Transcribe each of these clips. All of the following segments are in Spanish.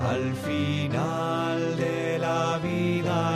Al final de la vida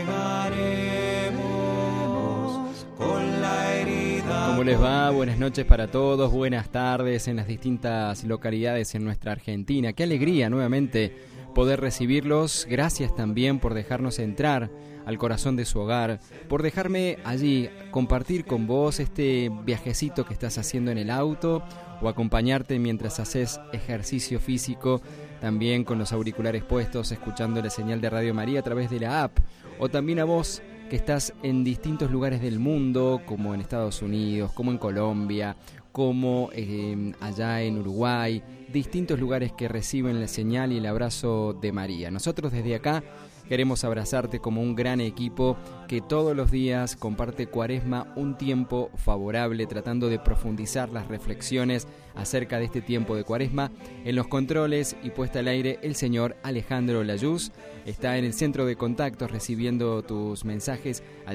llegaremos con la herida. ¿Cómo les va? Buenas noches para todos, buenas tardes en las distintas localidades en nuestra Argentina. Qué alegría nuevamente poder recibirlos. Gracias también por dejarnos entrar al corazón de su hogar, por dejarme allí compartir con vos este viajecito que estás haciendo en el auto o acompañarte mientras haces ejercicio físico, también con los auriculares puestos, escuchando la señal de Radio María a través de la app, o también a vos que estás en distintos lugares del mundo, como en Estados Unidos, como en Colombia, como allá en Uruguay, distintos lugares que reciben la señal y el abrazo de María. Nosotros desde acá queremos abrazarte como un gran equipo que todos los días comparte Cuaresma, un tiempo favorable, tratando de profundizar las reflexiones acerca de este tiempo de Cuaresma. En los controles y puesta al aire, el señor Alejandro Layuz está en el centro de contactos recibiendo tus mensajes al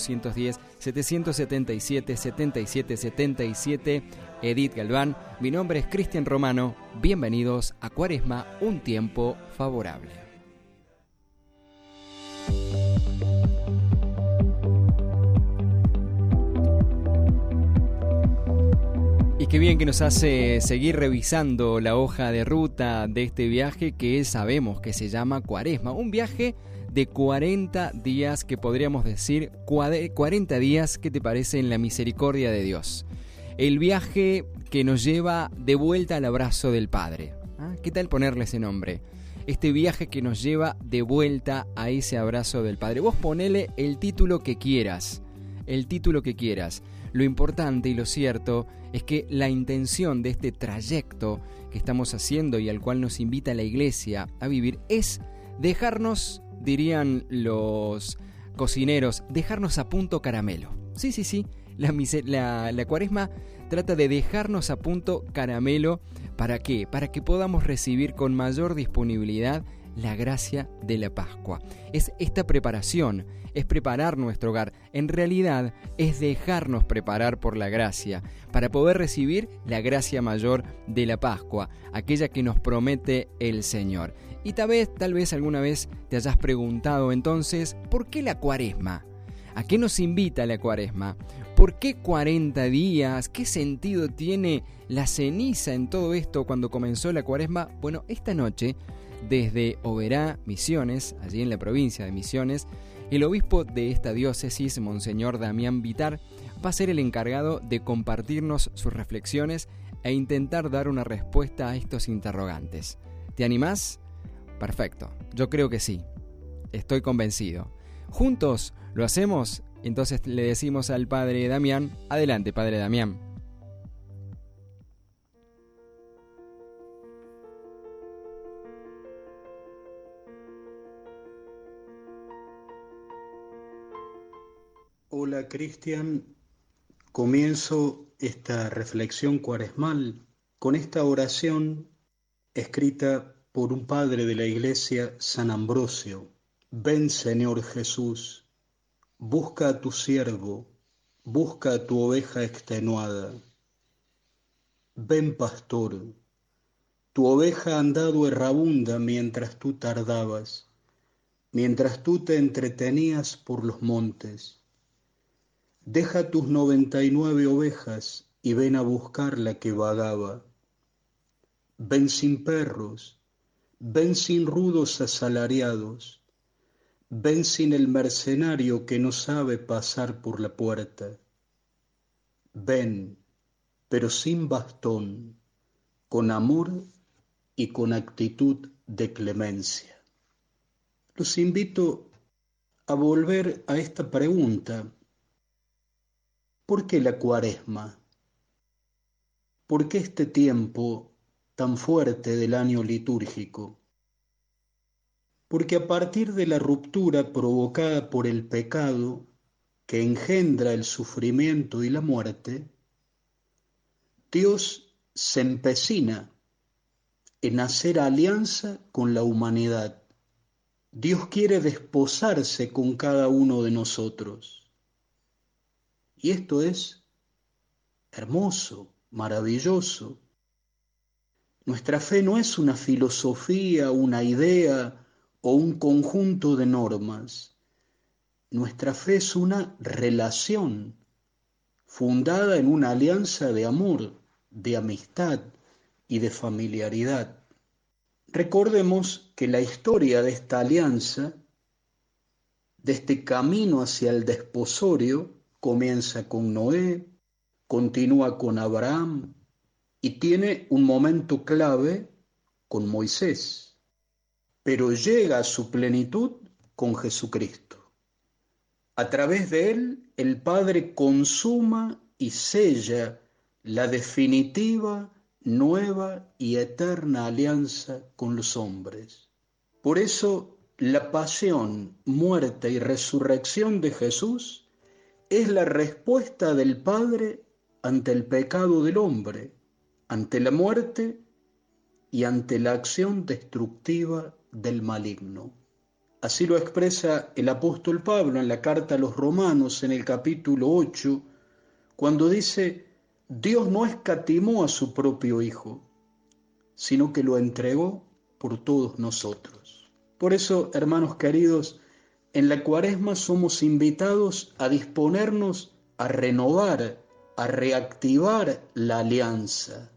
0810-777-7777. Edith Galván, mi nombre es Cristian Romano. Bienvenidos a Cuaresma, un tiempo favorable. Y qué bien que nos hace seguir revisando la hoja de ruta de este viaje que sabemos que se llama Cuaresma. Un viaje de 40 días que podríamos decir 40 días, ¿qué te parece? En la misericordia de Dios. El viaje que nos lleva de vuelta al abrazo del Padre. ¿Qué tal ponerle ese nombre? Este viaje que nos lleva de vuelta a ese abrazo del Padre. Vos ponele el título que quieras. El título que quieras. Lo importante y lo cierto es que la intención de este trayecto que estamos haciendo y al cual nos invita la Iglesia a vivir es dejarnos, dirían los cocineros, dejarnos a punto caramelo. Sí. La Cuaresma trata de dejarnos a punto caramelo. ¿Para qué? Para que podamos recibir con mayor disponibilidad la gracia de la Pascua. Es esta preparación, es preparar nuestro hogar. En realidad es dejarnos preparar por la gracia para poder recibir la gracia mayor de la Pascua, aquella que nos promete el Señor. Y tal vez alguna vez te hayas preguntado entonces, ¿por qué la Cuaresma? ¿A qué nos invita la Cuaresma? ¿Por qué 40 días? ¿Qué sentido tiene la ceniza en todo esto cuando comenzó la Cuaresma? Bueno, esta noche, desde Oberá, Misiones, allí en la provincia de Misiones, el obispo de esta diócesis, Monseñor Damián Vitar, va a ser el encargado de compartirnos sus reflexiones e intentar dar una respuesta a estos interrogantes. ¿Te animás? Perfecto, yo creo que sí. Estoy convencido. ¿Juntos lo hacemos? Entonces le decimos al padre Damián, adelante padre Damián. Hola Cristian, comienzo esta reflexión cuaresmal con esta oración escrita por un padre de la Iglesia, San Ambrosio. Ven Señor Jesús, busca a tu siervo, busca a tu oveja extenuada. Ven pastor, tu oveja ha andado errabunda mientras tú tardabas, mientras tú te entretenías por los montes. Deja tus 99 ovejas y ven a buscar la que vagaba. Ven sin perros, ven sin rudos asalariados, ven sin el mercenario que no sabe pasar por la puerta. Ven, pero sin bastón, con amor y con actitud de clemencia. Los invito a volver a esta pregunta. ¿Por qué la Cuaresma? ¿Por qué este tiempo tan fuerte del año litúrgico? Porque a partir de la ruptura provocada por el pecado que engendra el sufrimiento y la muerte, Dios se empecina en hacer alianza con la humanidad. Dios quiere desposarse con cada uno de nosotros. Y esto es hermoso, maravilloso. Nuestra fe no es una filosofía, una idea o un conjunto de normas. Nuestra fe es una relación fundada en una alianza de amor, de amistad y de familiaridad. Recordemos que la historia de esta alianza, de este camino hacia el desposorio, comienza con Noé, continúa con Abraham y tiene un momento clave con Moisés, pero llega a su plenitud con Jesucristo. A través de él, el Padre consuma y sella la definitiva, nueva y eterna alianza con los hombres. Por eso, la pasión, muerte y resurrección de Jesús es la respuesta del Padre ante el pecado del hombre, ante la muerte y ante la acción destructiva del maligno. Así lo expresa el apóstol Pablo en la carta a los Romanos en el capítulo 8, cuando dice: Dios no escatimó a su propio Hijo, sino que lo entregó por todos nosotros. Por eso, hermanos queridos, en la Cuaresma somos invitados a disponernos a renovar, a reactivar la alianza,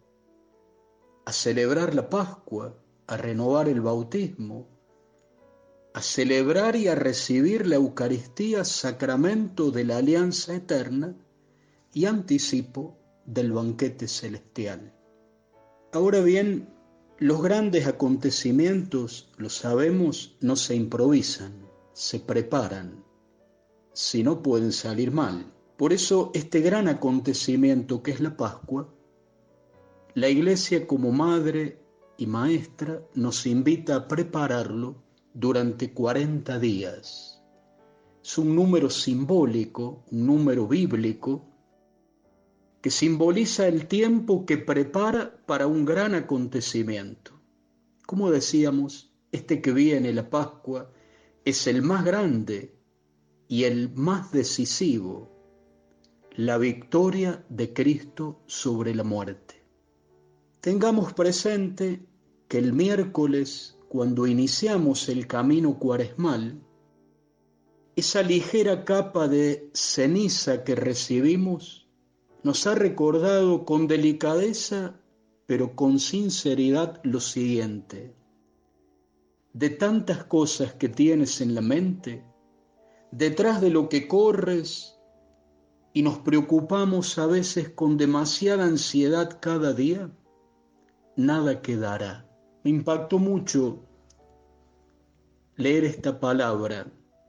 a celebrar la Pascua, a renovar el bautismo, a celebrar y a recibir la Eucaristía, sacramento de la alianza eterna y anticipo del banquete celestial. Ahora bien, los grandes acontecimientos, lo sabemos, no se improvisan, se preparan, si no pueden salir mal. Por eso este gran acontecimiento que es la Pascua, la Iglesia como madre y maestra nos invita a prepararlo durante 40 días. Es un número simbólico, un número bíblico, que simboliza el tiempo que prepara para un gran acontecimiento. Como decíamos, este que viene, la Pascua, es el más grande y el más decisivo, la victoria de Cristo sobre la muerte. Tengamos presente que el miércoles, cuando iniciamos el camino cuaresmal, esa ligera capa de ceniza que recibimos nos ha recordado con delicadeza, pero con sinceridad, lo siguiente: de tantas cosas que tienes en la mente, detrás de lo que corres y nos preocupamos a veces con demasiada ansiedad cada día, nada quedará. Me impactó mucho leer esta palabra.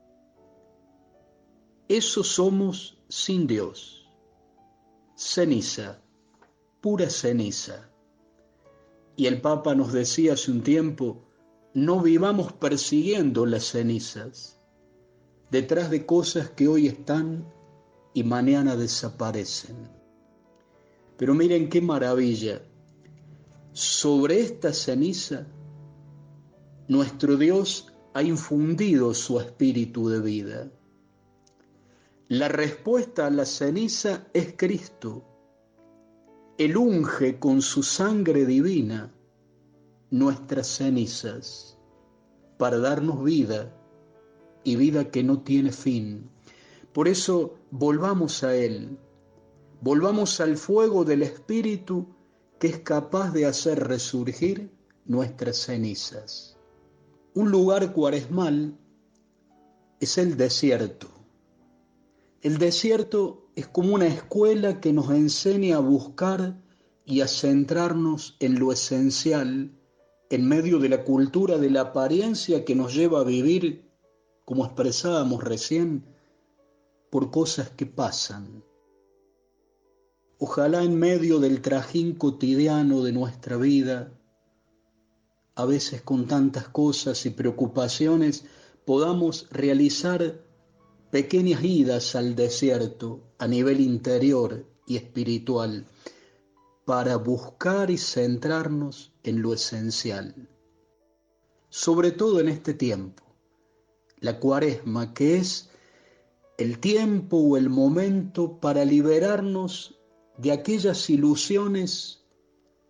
Eso somos sin Dios. Ceniza, pura ceniza. Y el Papa nos decía hace un tiempo: no vivamos persiguiendo las cenizas, detrás de cosas que hoy están y mañana desaparecen. Pero miren qué maravilla. Sobre esta ceniza, nuestro Dios ha infundido su espíritu de vida. La respuesta a la ceniza es Cristo. Él unge con su sangre divina nuestras cenizas para darnos vida, y vida que no tiene fin. Por eso volvamos a Él, volvamos al fuego del Espíritu que es capaz de hacer resurgir nuestras cenizas. Un lugar cuaresmal es el desierto. El desierto es como una escuela que nos enseña a buscar y a centrarnos en lo esencial, en medio de la cultura de la apariencia que nos lleva a vivir, como expresábamos recién, por cosas que pasan. Ojalá en medio del trajín cotidiano de nuestra vida, a veces con tantas cosas y preocupaciones, podamos realizar pequeñas idas al desierto a nivel interior y espiritual para buscar y centrarnos en lo esencial. Sobre todo en este tiempo, la Cuaresma, que es el tiempo o el momento para liberarnos de aquellas ilusiones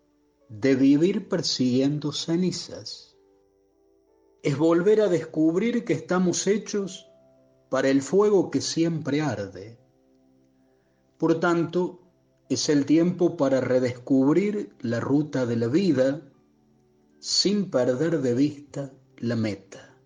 de vivir persiguiendo cenizas. Es volver a descubrir que estamos hechos para el fuego que siempre arde. Por tanto, es el tiempo para redescubrir la ruta de la vida sin perder de vista la meta.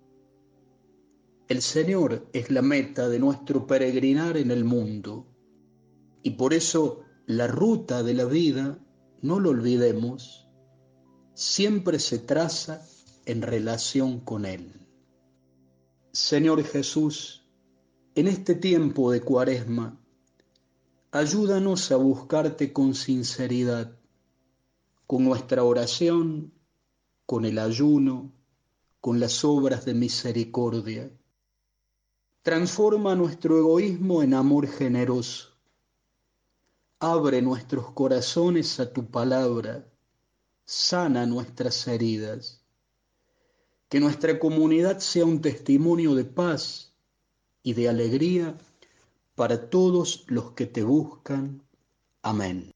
El Señor es la meta de nuestro peregrinar en el mundo, y por eso la ruta de la vida, no lo olvidemos, siempre se traza en relación con Él. Señor Jesús, en este tiempo de Cuaresma, ayúdanos a buscarte con sinceridad, con nuestra oración, con el ayuno, con las obras de misericordia. Transforma nuestro egoísmo en amor generoso. Abre nuestros corazones a tu palabra, sana nuestras heridas. Que nuestra comunidad sea un testimonio de paz y de alegría para todos los que te buscan. Amén.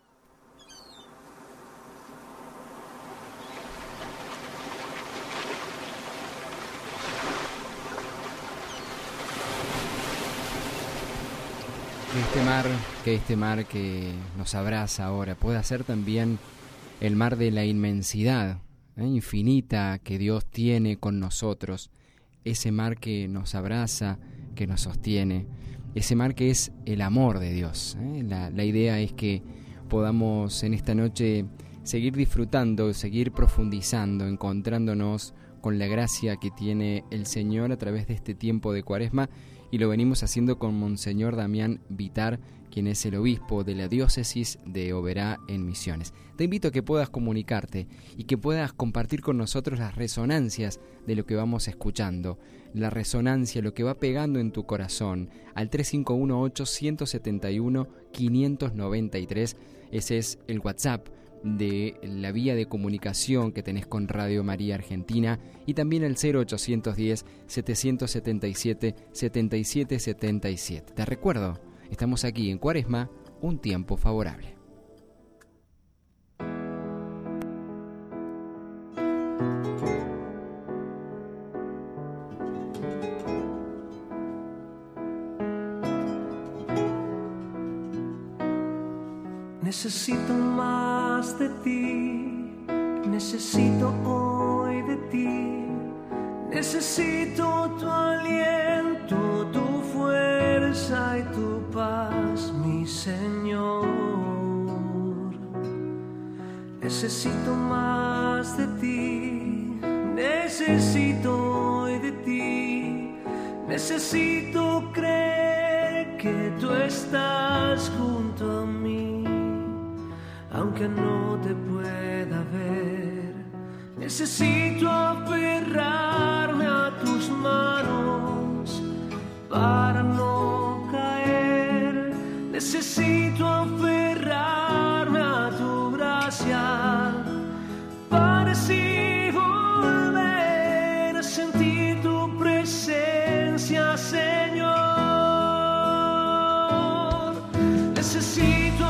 Que este mar que nos abraza ahora pueda ser también el mar de la inmensidad, infinita que Dios tiene con nosotros, ese mar que nos abraza, que nos sostiene, ese mar que es el amor de Dios. La idea es que podamos en esta noche seguir disfrutando, seguir profundizando, encontrándonos con la gracia que tiene el Señor a través de este tiempo de Cuaresma, y lo venimos haciendo con Monseñor Damián Vitar, quien es el obispo de la diócesis de Oberá en Misiones. Te invito a que puedas comunicarte y que puedas compartir con nosotros las resonancias de lo que vamos escuchando, la resonancia, lo que va pegando en tu corazón, al 3518-171-593, ese es el WhatsApp de la vía de comunicación que tenés con Radio María Argentina, y también el 0810-777-7777. Te recuerdo, estamos aquí en Cuaresma, un tiempo favorable. Necesito más de ti, necesito hoy de ti, necesito tu aliento, tu fuerza y tu paz, mi Señor. Necesito más de ti, necesito hoy de ti, necesito creer que tú estás junto a mí. Aunque no te pueda ver, necesito aferrarme a tus manos para no caer. Necesito aferrarme a tu gracia para así volver a sentir tu presencia, Señor. Necesito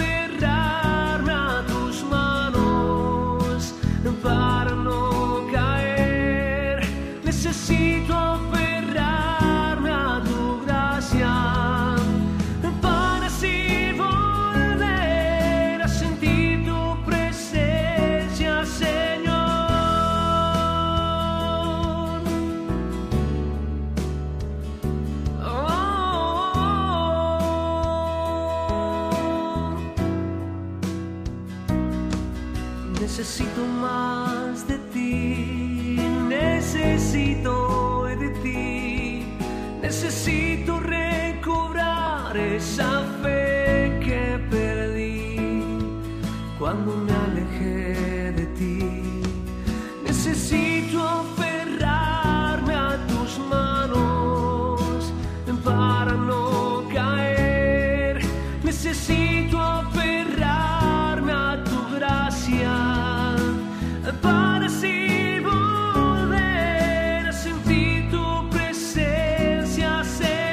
para no caer, necesito aferrarme a tu gracia para así volver a sentir tu presencia, Señor. Necesito más de ti, necesito de ti, necesito recobrar esa fe que perdí cuando me alejé de ti. Necesito aferrarme a tus manos para no caer, necesito aferrarme a tu gracia para así volver a sentir tu presencia, Señor.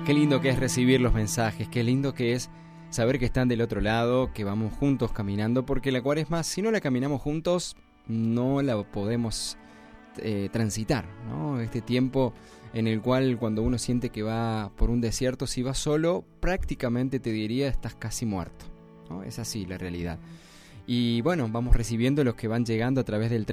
Qué lindo que es recibir los mensajes, qué lindo que es saber que están del otro lado, que vamos juntos caminando, porque la Cuaresma, si no la caminamos juntos, no la podemos transitar, ¿no? Este tiempo en el cual cuando uno siente que va por un desierto, si vas solo, prácticamente te diría estás casi muerto, ¿no? Es así la realidad. Y bueno, vamos recibiendo los que van llegando a través del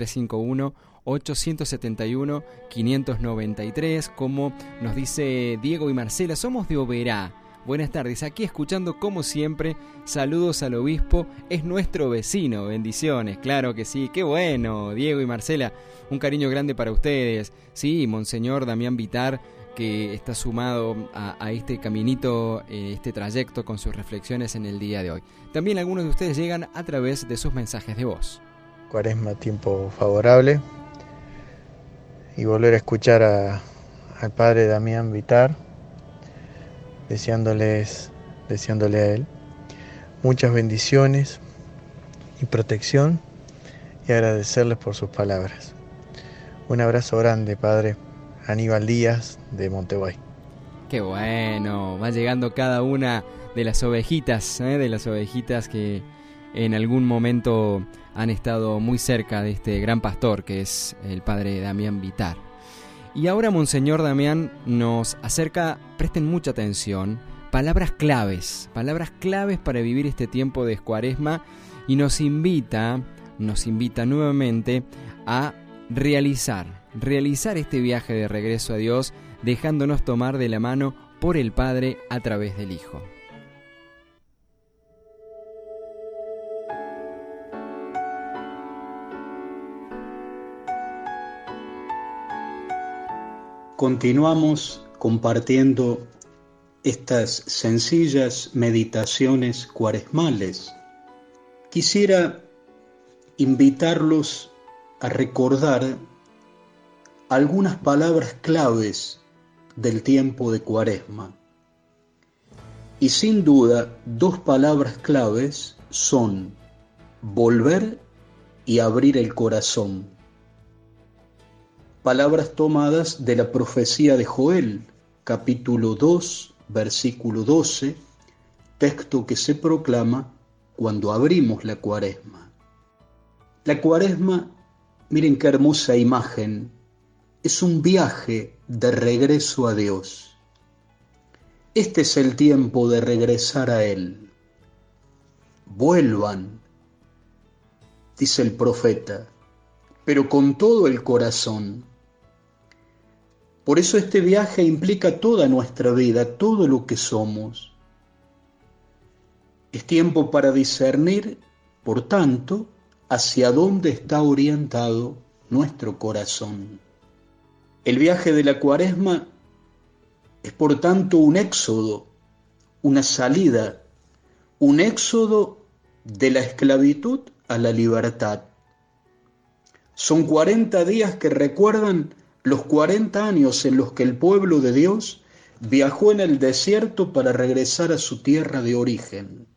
351-871-593, como nos dice Diego y Marcela, somos de Oberá. Buenas tardes, aquí escuchando como siempre, saludos al obispo, es nuestro vecino, bendiciones, claro que sí, qué bueno, Diego y Marcela, un cariño grande para ustedes, sí, Monseñor Damián Vitar, que está sumado a este caminito, este trayecto con sus reflexiones en el día de hoy. También algunos de ustedes llegan a través de sus mensajes de voz. Cuaresma, tiempo favorable, y volver a escuchar al padre Damián Vitar, deseándole a él muchas bendiciones y protección, y agradecerles por sus palabras. Un abrazo grande, padre Aníbal Díaz de Monteguay. Qué bueno, va llegando cada una de las ovejitas que en algún momento han estado muy cerca de este gran pastor que es el padre Damián Vitar. Y ahora Monseñor Damián nos acerca, presten mucha atención, palabras claves para vivir este tiempo de Cuaresma, y nos invita nuevamente a realizar este viaje de regreso a Dios, dejándonos tomar de la mano por el Padre a través del Hijo. Continuamos compartiendo estas sencillas meditaciones cuaresmales. Quisiera invitarlos a recordar algunas palabras claves del tiempo de Cuaresma. Y sin duda, dos palabras claves son volver y abrir el corazón. Palabras tomadas de la profecía de Joel, capítulo 2, versículo 12, texto que se proclama cuando abrimos la Cuaresma. La Cuaresma, miren qué hermosa imagen, es un viaje de regreso a Dios. Este es el tiempo de regresar a Él. Vuelvan, dice el profeta, pero con todo el corazón. Por eso este viaje implica toda nuestra vida, todo lo que somos. Es tiempo para discernir, por tanto, hacia dónde está orientado nuestro corazón. El viaje de la Cuaresma es, por tanto, un éxodo, una salida, un éxodo de la esclavitud a la libertad. Son 40 días que recuerdan los 40 años en los que el pueblo de Dios viajó en el desierto para regresar a su tierra de origen.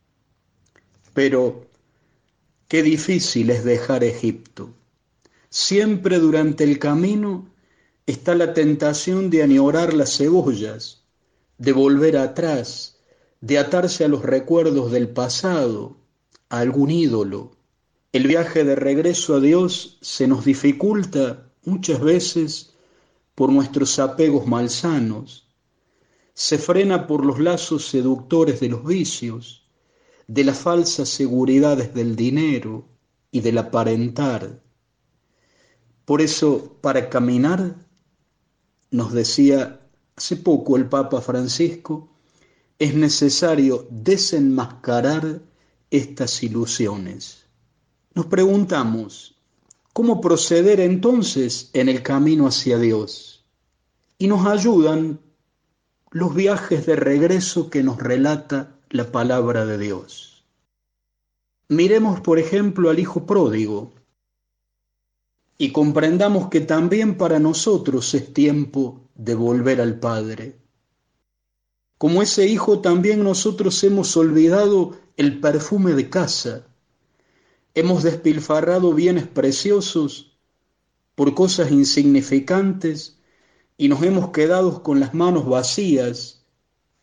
Pero qué difícil es dejar Egipto. Siempre durante el camino está la tentación de añorar las cebollas, de volver atrás, de atarse a los recuerdos del pasado, a algún ídolo. El viaje de regreso a Dios se nos dificulta muchas veces por nuestros apegos malsanos, se frena por los lazos seductores de los vicios, de las falsas seguridades del dinero y del aparentar. Por eso, para caminar, nos decía hace poco el Papa Francisco, es necesario desenmascarar estas ilusiones. Nos preguntamos, ¿cómo proceder entonces en el camino hacia Dios? Y nos ayudan los viajes de regreso que nos relata la palabra de Dios. Miremos, por ejemplo, al hijo pródigo y comprendamos que también para nosotros es tiempo de volver al Padre. Como ese hijo, también nosotros hemos olvidado el perfume de casa. Hemos despilfarrado bienes preciosos por cosas insignificantes y nos hemos quedado con las manos vacías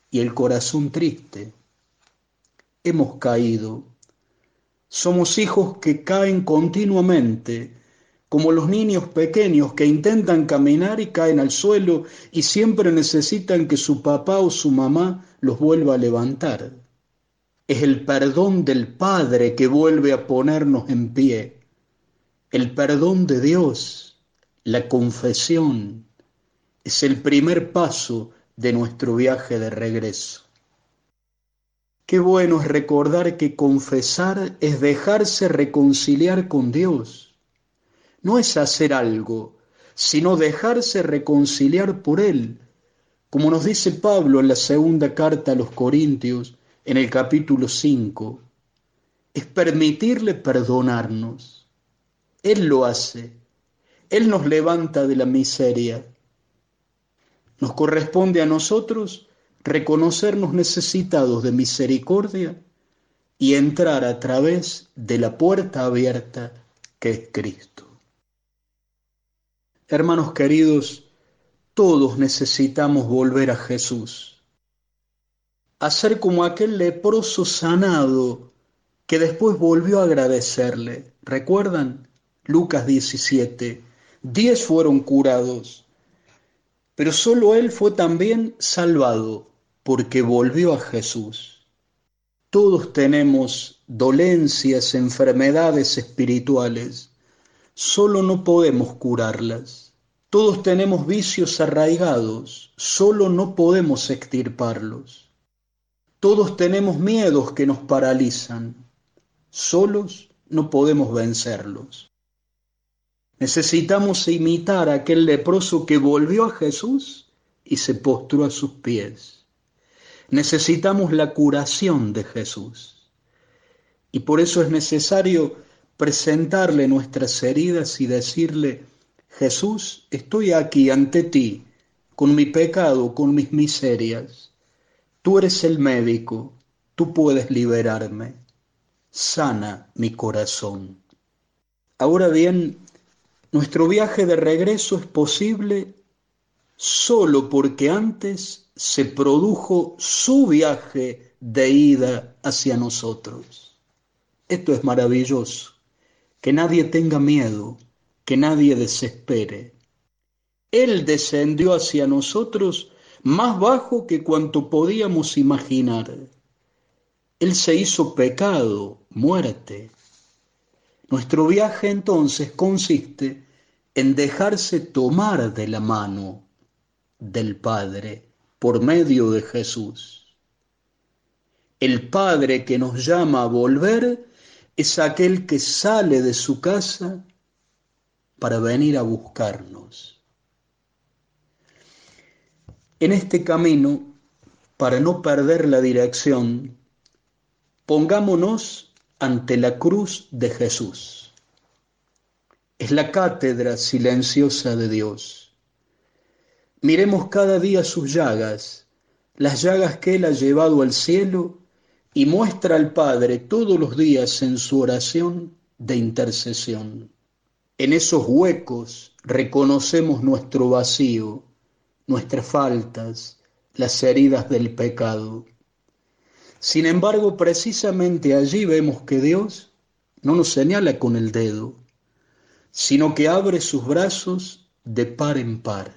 y el corazón triste. Hemos caído. Somos hijos que caen continuamente, como los niños pequeños que intentan caminar y caen al suelo y siempre necesitan que su papá o su mamá los vuelva a levantar. Es el perdón del Padre que vuelve a ponernos en pie. El perdón de Dios, la confesión, es el primer paso de nuestro viaje de regreso. Qué bueno es recordar que confesar es dejarse reconciliar con Dios. No es hacer algo, sino dejarse reconciliar por Él, como nos dice Pablo en la segunda carta a los Corintios, en el capítulo 5. Es permitirle perdonarnos. Él lo hace. Él nos levanta de la miseria. Nos corresponde a nosotros reconocernos necesitados de misericordia y entrar a través de la puerta abierta que es Cristo. Hermanos queridos, todos necesitamos volver a Jesús, a ser como aquel leproso sanado que después volvió a agradecerle. ¿Recuerdan? Lucas 17, 10 fueron curados, pero solo él fue también salvado porque volvió a Jesús. Todos tenemos dolencias, enfermedades espirituales, solo no podemos curarlas. Todos tenemos vicios arraigados, solo no podemos extirparlos. Todos tenemos miedos que nos paralizan, solos no podemos vencerlos. Necesitamos imitar a aquel leproso que volvió a Jesús y se postró a sus pies. Necesitamos la curación de Jesús. Y por eso es necesario presentarle nuestras heridas y decirle: Jesús, estoy aquí ante ti, con mi pecado, con mis miserias. Tú eres el médico, tú puedes liberarme. Sana mi corazón. Ahora bien, nuestro viaje de regreso es posible solo porque antes se produjo su viaje de ida hacia nosotros. Esto es maravilloso, que nadie tenga miedo, que nadie desespere. Él descendió hacia nosotros más bajo que cuanto podíamos imaginar. Él se hizo pecado, muerte. Nuestro viaje entonces consiste en dejarse tomar de la mano del Padre por medio de Jesús. El Padre que nos llama a volver es aquel que sale de su casa para venir a buscarnos. En este camino, para no perder la dirección, pongámonos ante la cruz de Jesús. Es la cátedra silenciosa de Dios. Miremos cada día sus llagas, las llagas que Él ha llevado al cielo y muestra al Padre todos los días en su oración de intercesión. En esos huecos reconocemos nuestro vacío, nuestras faltas, las heridas del pecado. Sin embargo, precisamente allí vemos que Dios no nos señala con el dedo, sino que abre sus brazos de par en par.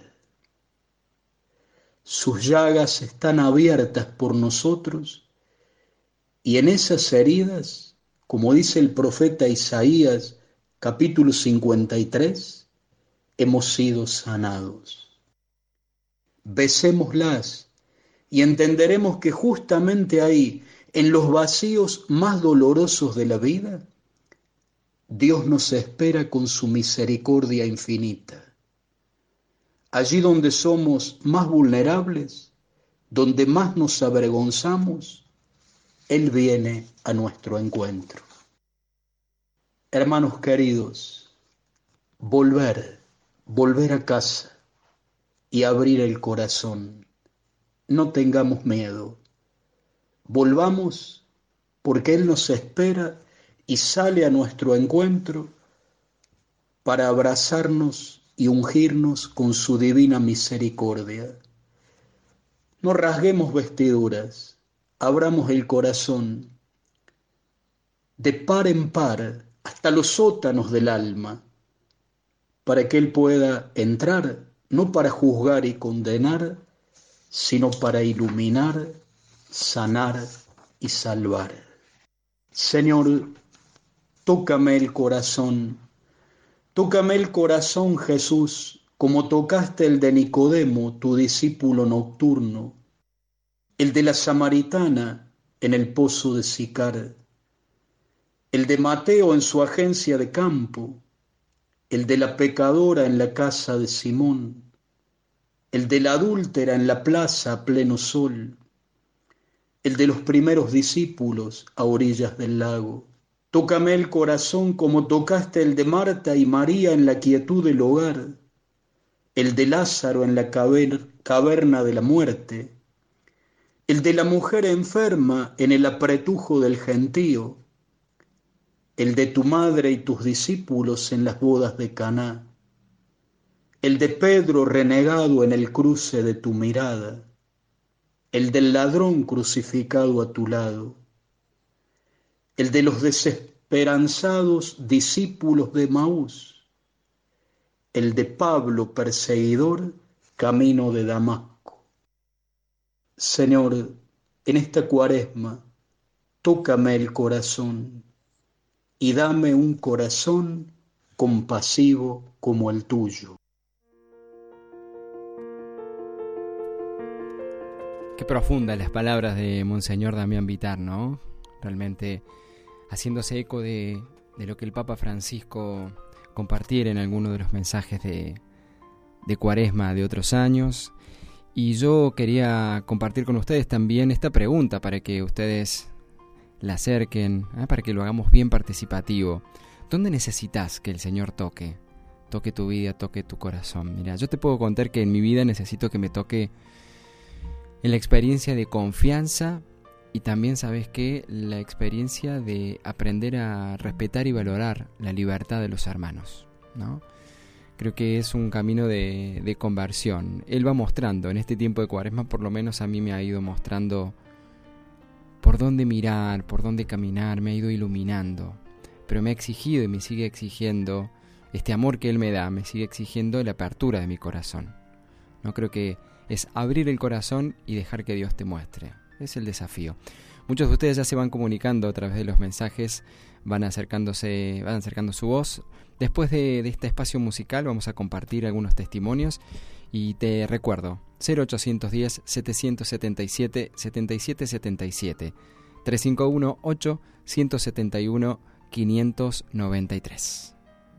Sus llagas están abiertas por nosotros y en esas heridas, como dice el profeta Isaías, capítulo 53, hemos sido sanados. Besémoslas y entenderemos que justamente ahí, en los vacíos más dolorosos de la vida, Dios nos espera con su misericordia infinita. Allí donde somos más vulnerables, donde más nos avergonzamos, Él viene a nuestro encuentro. Hermanos queridos, volver a casa y abrir el corazón. No tengamos miedo. Volvamos porque Él nos espera y sale a nuestro encuentro para abrazarnos y ungirnos con su divina misericordia. No rasguemos vestiduras, abramos el corazón, de par en par, hasta los sótanos del alma, para que Él pueda entrar, no para juzgar y condenar, sino para iluminar, sanar y salvar. Señor, tócame el corazón, Jesús, como tocaste el de Nicodemo, tu discípulo nocturno, el de la samaritana en el pozo de Sicar, el de Mateo en su agencia de campo, el de la pecadora en la casa de Simón, el de la adúltera en la plaza a pleno sol, el de los primeros discípulos a orillas del lago. Tócame el corazón como tocaste el de Marta y María en la quietud del hogar, el de Lázaro en la caverna de la muerte, el de la mujer enferma en el apretujo del gentío, el de tu madre y tus discípulos en las bodas de Caná, el de Pedro renegado en el cruce de tu mirada, el del ladrón crucificado a tu lado, el de los desesperanzados discípulos de Maús, el de Pablo perseguidor camino de Damasco. Señor, en esta Cuaresma, tócame el corazón y dame un corazón compasivo como el tuyo. Qué profundas las palabras de Monseñor Damián Vitar, ¿no? Realmente haciéndose eco de lo que el Papa Francisco compartiera en alguno de los mensajes de Cuaresma de otros años. Y yo quería compartir con ustedes también esta pregunta para que ustedes la acerquen, para que lo hagamos bien participativo. ¿Dónde necesitas que el Señor toque tu vida, toque tu corazón? Mira, yo te puedo contar que en mi vida necesito que me toque en la experiencia de confianza y también, ¿sabes qué? La experiencia de aprender a respetar y valorar la libertad de los hermanos, ¿no? Creo que es un camino de conversión. Él va mostrando, en este tiempo de Cuaresma, por lo menos a mí me ha ido mostrando por dónde mirar, por dónde caminar, me ha ido iluminando. Pero me ha exigido y me sigue exigiendo, este amor que Él me da, me sigue exigiendo la apertura de mi corazón. No creo que es abrir el corazón y dejar que Dios te muestre. Es el desafío. Muchos de ustedes ya se van comunicando a través de los mensajes, van acercando su voz. Después de este espacio musical vamos a compartir algunos testimonios y te recuerdo 0810-777-7777 351-871-593.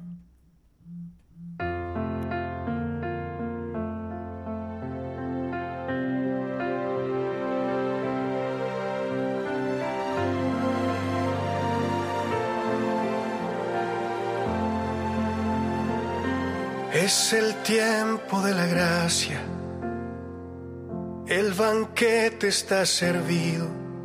Es el tiempo de la gracia, el banquete está servido.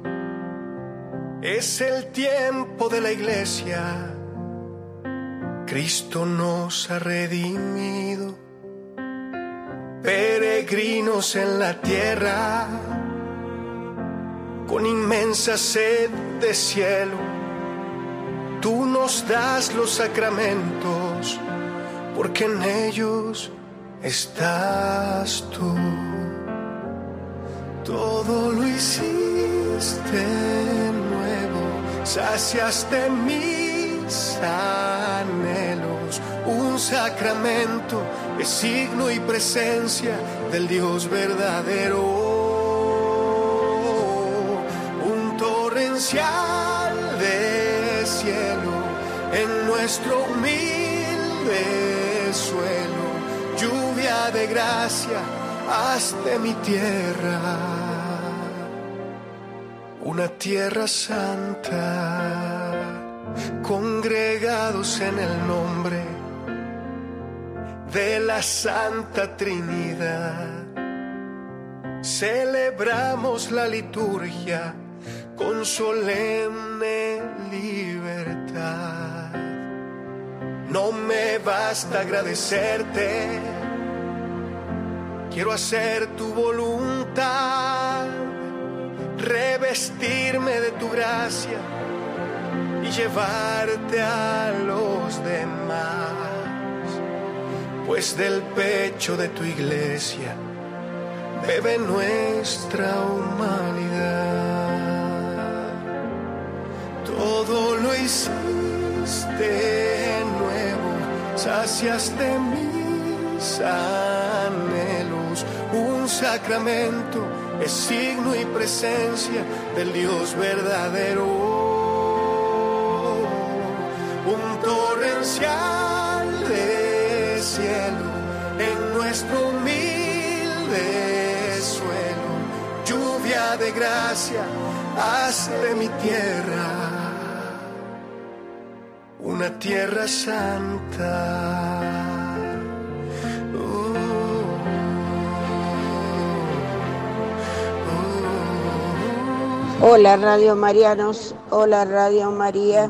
Es el tiempo de la iglesia, Cristo nos ha redimido. Peregrinos en la tierra, con inmensa sed de cielo, tú nos das los sacramentos, porque en ellos estás tú. Todo lo hiciste nuevo, saciaste mis anhelos. Un sacramento es signo y presencia del Dios verdadero. Un torrencial de cielo en nuestro humilde suelo, lluvia de gracia hasta mi tierra, una tierra santa, congregados en el nombre de la Santa Trinidad, celebramos la liturgia con solemne libertad. No me basta agradecerte, quiero hacer tu voluntad. revestirme de tu gracia y llevarte a los demás, pues del pecho de tu iglesia bebe nuestra humanidad. Todo lo hiciste nuevo, saciaste mis anhelos. Un sacramento es signo y presencia del Dios verdadero. Un torrencial de cielo en nuestro humilde suelo. Lluvia de gracia, haz de mi tierra una tierra santa. Hola Radio Marianos, hola Radio María.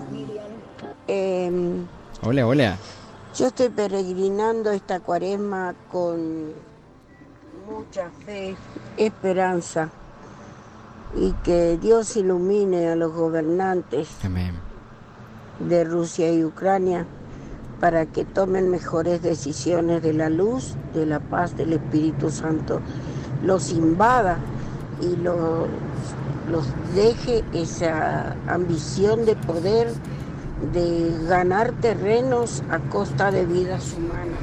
Hola, hola. Yo estoy peregrinando esta cuaresma con mucha fe, esperanza, y que Dios ilumine a los gobernantes Amén. de Rusia y Ucrania para que tomen mejores decisiones de la luz, de la paz del Espíritu Santo, los invada y los deje esa ambición de poder, de ganar terrenos a costa de vidas humanas.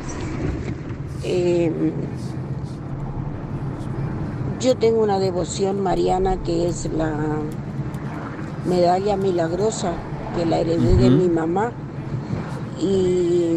Yo tengo una devoción mariana que es la medalla milagrosa, que la heredé de mi mamá, y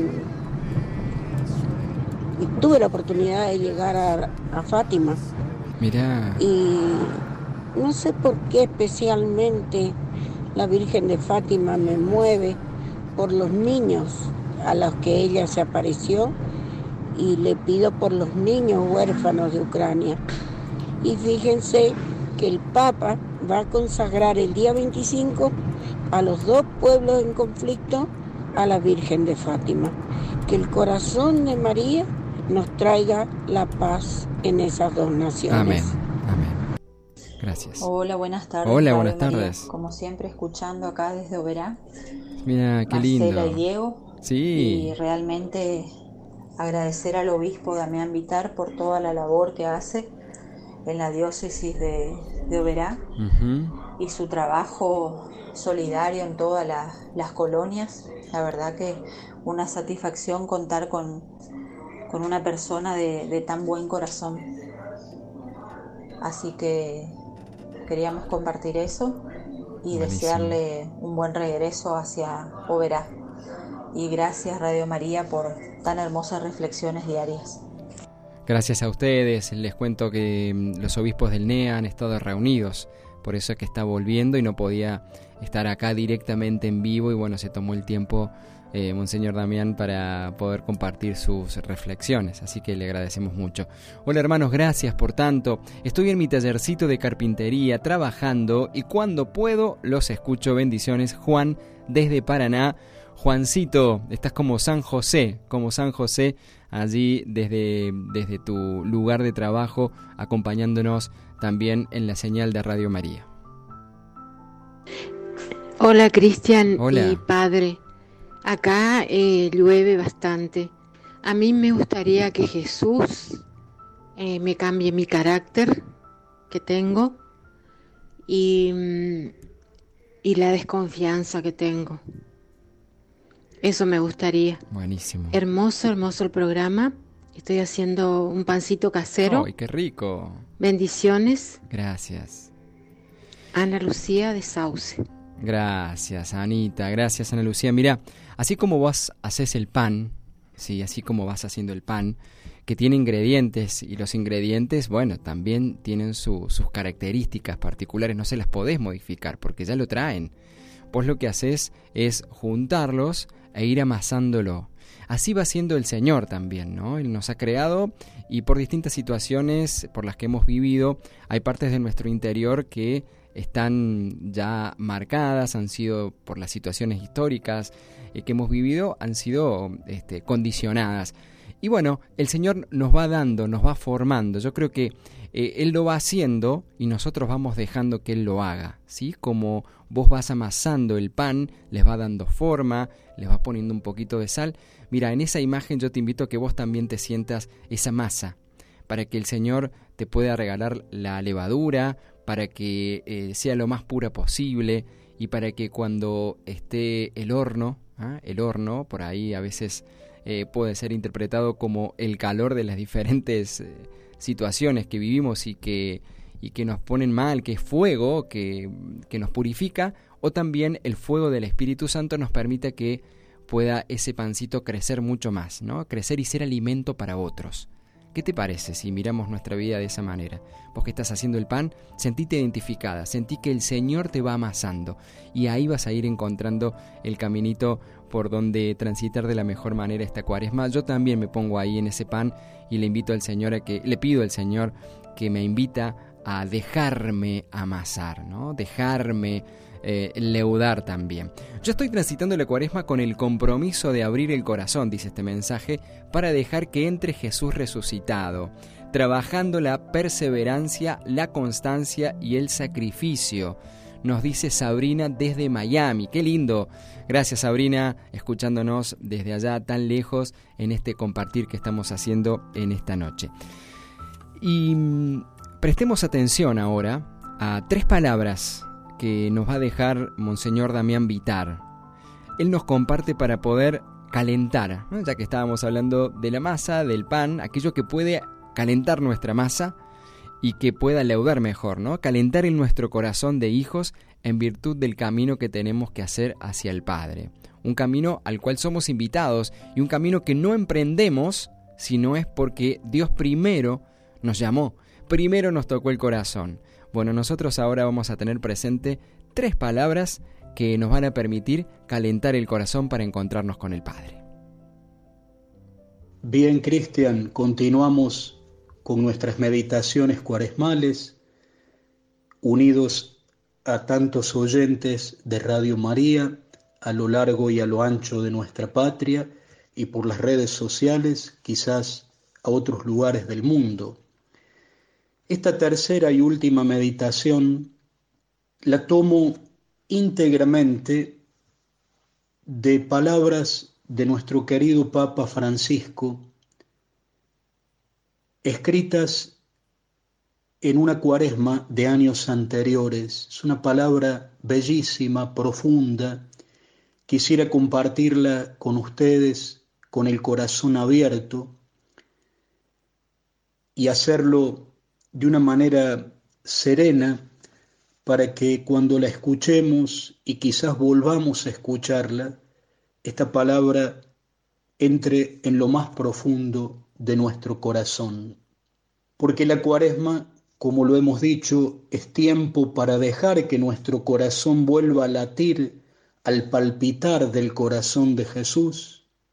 tuve la oportunidad de llegar a Fátima. Mirá. Y no sé por qué especialmente la Virgen de Fátima me mueve por los niños a los que ella se apareció, y le pido por los niños huérfanos de Ucrania. Y fíjense que el Papa va a consagrar el día 25 a los dos pueblos en conflicto a la Virgen de Fátima. Que el corazón de María nos traiga la paz en esas dos naciones. Amén. Amén. Gracias. Hola, buenas tardes. Hola, buenas María. tardes. Como siempre, escuchando acá desde Oberá. Mira, qué Marcela lindo. y Diego. Sí. Y realmente agradecer al obispo Damián Vitar por toda la labor que hace en la diócesis de Oberá, y su trabajo solidario en todas las colonias. La verdad que una satisfacción contar con una persona de tan buen corazón. Así que queríamos compartir eso y Buenísimo. desearle un buen regreso hacia Oberá. Y gracias Radio María por tan hermosas reflexiones diarias. Gracias a ustedes. Les cuento que los obispos del NEA han estado reunidos, por eso es que está volviendo y no podía estar acá directamente en vivo, y bueno, se tomó el tiempo Monseñor Damián para poder compartir sus reflexiones, así que le agradecemos mucho. Hola hermanos, gracias por tanto. Estoy en mi tallercito de carpintería trabajando y cuando puedo los escucho. Bendiciones, Juan desde Paraná. Juancito, estás como San José allí desde tu lugar de trabajo, acompañándonos también en la señal de Radio María. Hola Cristian. Hola. Y Padre, acá llueve bastante. A mí me gustaría que Jesús me cambie mi carácter que tengo y la desconfianza que tengo. Eso me gustaría. Buenísimo. Hermoso el programa. Estoy haciendo un pancito casero. ¡Ay, qué rico! Bendiciones. Gracias. Ana Lucía de Sauce. Gracias, Anita. Gracias, Ana Lucía. Mira, así como vos haces el pan, sí, así como vas haciendo el pan, que tiene ingredientes, y los ingredientes, bueno, también tienen sus características particulares, no se las podés modificar porque ya lo traen. Vos lo que haces es juntarlos e ir amasándolo. Así va siendo el Señor también, ¿no? Él nos ha creado y por distintas situaciones por las que hemos vivido, hay partes de nuestro interior que están ya marcadas, han sido por las situaciones históricas que hemos vivido, han sido condicionadas. Y bueno, el Señor nos va dando, nos va formando. Yo creo que Él lo va haciendo y nosotros vamos dejando que Él lo haga, ¿sí? Como vos vas amasando el pan, les va dando forma, les vas poniendo un poquito de sal. Mira, en esa imagen yo te invito a que vos también te sientas esa masa, para que el Señor te pueda regalar la levadura, para que sea lo más pura posible y para que cuando esté el horno, por ahí a veces puede ser interpretado como el calor de las diferentes situaciones que vivimos y que nos ponen mal, que es fuego, que nos purifica, o también el fuego del Espíritu Santo nos permite que pueda ese pancito crecer mucho más, ¿no? Crecer y ser alimento para otros. ¿Qué te parece si miramos nuestra vida de esa manera? Vos que estás haciendo el pan, sentite identificada, sentí que el Señor te va amasando y ahí vas a ir encontrando el caminito por donde transitar de la mejor manera esta Cuaresma. Yo también me pongo ahí en ese pan y le pido al Señor que me invita a dejarme amasar, ¿no? Dejarme leudar también. Yo estoy transitando la Cuaresma con el compromiso de abrir el corazón, dice este mensaje, para dejar que entre Jesús resucitado, trabajando la perseverancia, la constancia y el sacrificio. Nos dice Sabrina desde Miami. ¡Qué lindo! Gracias, Sabrina, escuchándonos desde allá tan lejos en este compartir que estamos haciendo en esta noche. Y prestemos atención ahora a 3 palabras que nos va a dejar Monseñor Damián Vitar. Él nos comparte para poder calentar, ¿no? Ya que estábamos hablando de la masa, del pan, aquello que puede calentar nuestra masa y que pueda leudar mejor, ¿no? Calentar en nuestro corazón de hijos en virtud del camino que tenemos que hacer hacia el Padre. Un camino al cual somos invitados y un camino que no emprendemos si no es porque Dios primero nos llamó, primero nos tocó el corazón. Bueno, nosotros ahora vamos a tener presente 3 palabras que nos van a permitir calentar el corazón para encontrarnos con el Padre. Bien, Cristian, continuamos con nuestras meditaciones cuaresmales, unidos a tantos oyentes de Radio María a lo largo y a lo ancho de nuestra patria y por las redes sociales, quizás a otros lugares del mundo. Esta tercera y última meditación la tomo íntegramente de palabras de nuestro querido Papa Francisco, escritas en una Cuaresma de años anteriores. Es una palabra bellísima, profunda. Quisiera compartirla con ustedes con el corazón abierto y hacerlo de una manera serena para que cuando la escuchemos y quizás volvamos a escucharla, esta palabra entre en lo más profundo de nuestro corazón. Porque la Cuaresma, como lo hemos dicho, es tiempo para dejar que nuestro corazón vuelva a latir al palpitar del corazón de Jesús.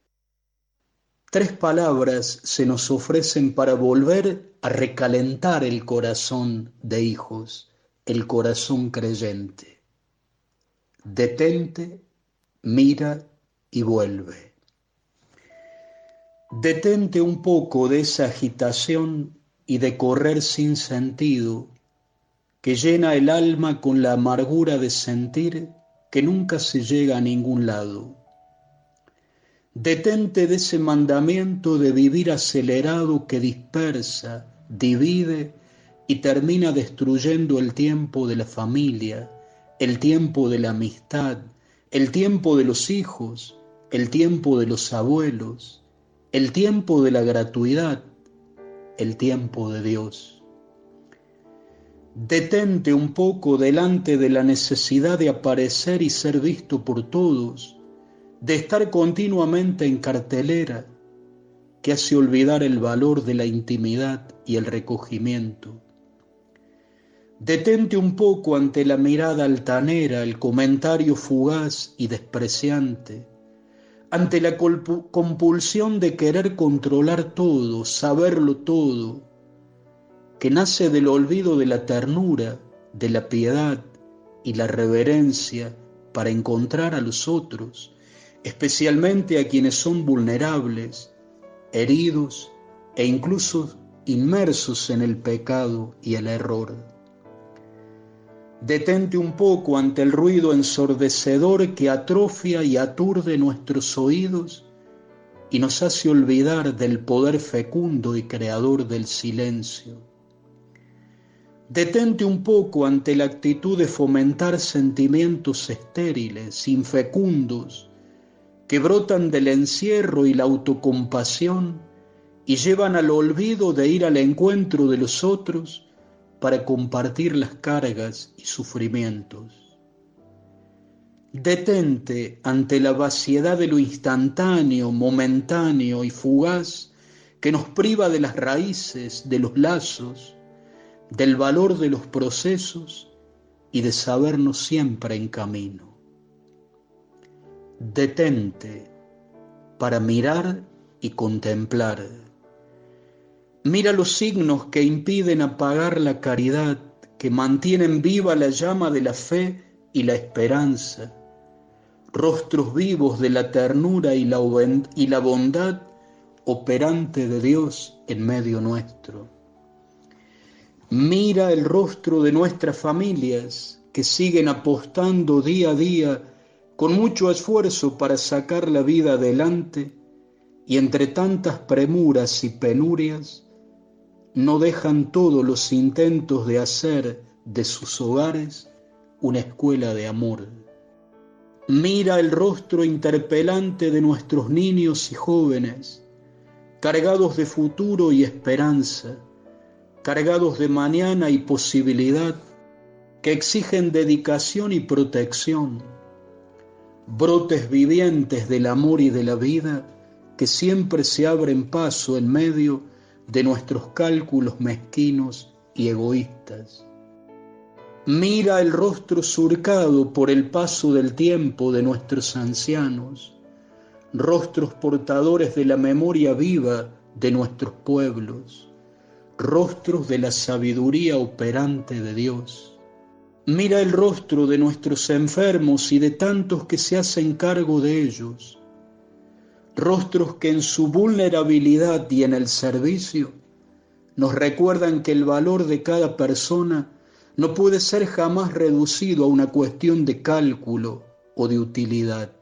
3 palabras se nos ofrecen para volver a recalentar el corazón de hijos, el corazón creyente. Detente, mira y vuelve. Detente un poco de esa agitación y de correr sin sentido que llena el alma con la amargura de sentir que nunca se llega a ningún lado. Detente de ese mandamiento de vivir acelerado que dispersa, divide y termina destruyendo el tiempo de la familia, el tiempo de la amistad, el tiempo de los hijos, el tiempo de los abuelos, el tiempo de la gratuidad, el tiempo de Dios. Detente un poco delante de la necesidad de aparecer y ser visto por todos, de estar continuamente en cartelera, que hace olvidar el valor de la intimidad y el recogimiento. Detente un poco ante la mirada altanera, el comentario fugaz y despreciante, ante la compulsión de querer controlar todo, saberlo todo, que nace del olvido de la ternura, de la piedad y la reverencia para encontrar a los otros, especialmente a quienes son vulnerables, heridos e incluso inmersos en el pecado y el error. Detente un poco ante el ruido ensordecedor que atrofia y aturde nuestros oídos y nos hace olvidar del poder fecundo y creador del silencio. Detente un poco ante la actitud de fomentar sentimientos estériles, infecundos, que brotan del encierro y la autocompasión y llevan al olvido de ir al encuentro de los otros para compartir las cargas y sufrimientos. Detente ante la vaciedad de lo instantáneo, momentáneo y fugaz que nos priva de las raíces, de los lazos, del valor de los procesos y de sabernos siempre en camino. Detente para mirar y contemplar. Mira los signos que impiden apagar la caridad, que mantienen viva la llama de la fe y la esperanza, rostros vivos de la ternura y la bondad operante de Dios en medio nuestro. Mira el rostro de nuestras familias que siguen apostando día a día con mucho esfuerzo para sacar la vida adelante y entre tantas premuras y penurias no dejan todos los intentos de hacer de sus hogares una escuela de amor. Mira el rostro interpelante de nuestros niños y jóvenes, cargados de futuro y esperanza, cargados de mañana y posibilidad, que exigen dedicación y protección, brotes vivientes del amor y de la vida que siempre se abren paso en medio de nuestros cálculos mezquinos y egoístas. Mira el rostro surcado por el paso del tiempo de nuestros ancianos, rostros portadores de la memoria viva de nuestros pueblos, rostros de la sabiduría operante de Dios. Mira el rostro de nuestros enfermos y de tantos que se hacen cargo de ellos, rostros que en su vulnerabilidad y en el servicio nos recuerdan que el valor de cada persona no puede ser jamás reducido a una cuestión de cálculo o de utilidad.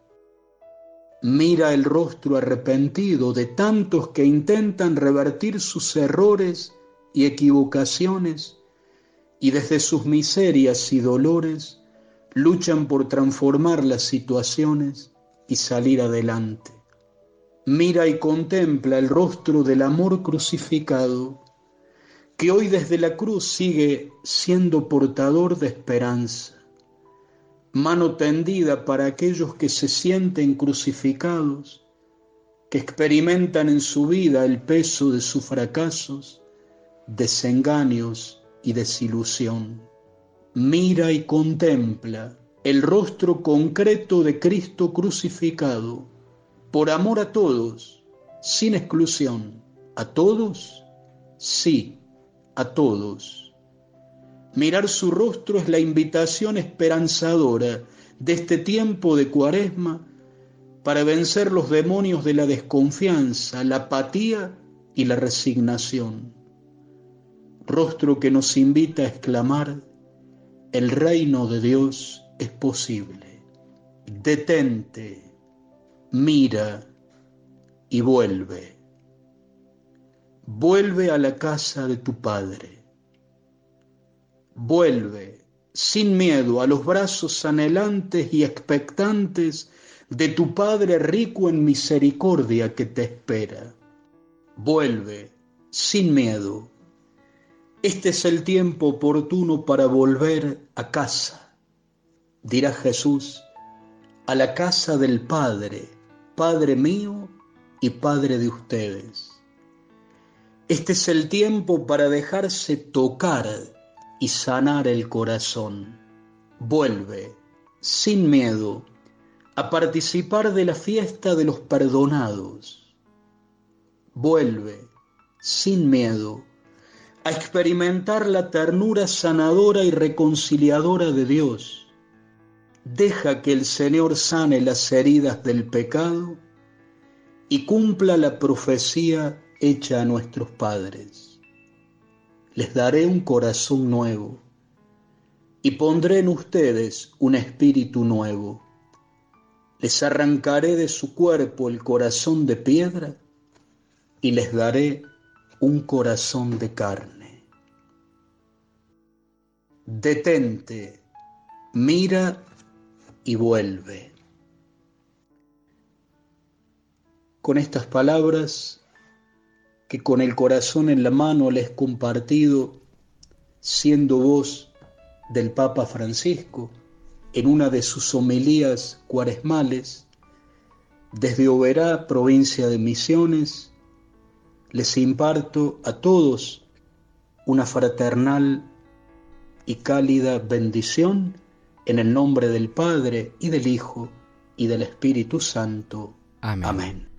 Mira el rostro arrepentido de tantos que intentan revertir sus errores y equivocaciones y desde sus miserias y dolores luchan por transformar las situaciones y salir adelante. Mira y contempla el rostro del amor crucificado, que hoy desde la cruz sigue siendo portador de esperanza, mano tendida para aquellos que se sienten crucificados, que experimentan en su vida el peso de sus fracasos, desengaños y desilusión. Mira y contempla el rostro concreto de Cristo crucificado, por amor a todos, sin exclusión. ¿A todos? Sí, a todos. Mirar su rostro es la invitación esperanzadora de este tiempo de Cuaresma para vencer los demonios de la desconfianza, la apatía y la resignación. Rostro que nos invita a exclamar: el reino de Dios es posible. Detente, mira y vuelve. Vuelve a la casa de tu Padre. Vuelve sin miedo a los brazos anhelantes y expectantes de tu Padre rico en misericordia que te espera. Vuelve sin miedo. Este es el tiempo oportuno para volver a casa, dirá Jesús, a la casa del Padre, Padre mío y Padre de ustedes. Este es el tiempo para dejarse tocar y sanar el corazón. Vuelve, sin miedo, a participar de la fiesta de los perdonados. Vuelve, sin miedo, a experimentar la ternura sanadora y reconciliadora de Dios. Deja que el Señor sane las heridas del pecado y cumpla la profecía hecha a nuestros padres. les daré un corazón nuevo, y pondré en ustedes un espíritu nuevo. Les arrancaré de su cuerpo el corazón de piedra, y les daré un corazón de carne. Detente, mira y vuelve. Con estas palabras que con el corazón en la mano les he compartido, siendo voz del Papa Francisco en una de sus homilías cuaresmales, desde Oberá, provincia de Misiones, les imparto a todos una fraternal y cálida bendición en el nombre del Padre y del Hijo y del Espíritu Santo. Amén. Amén.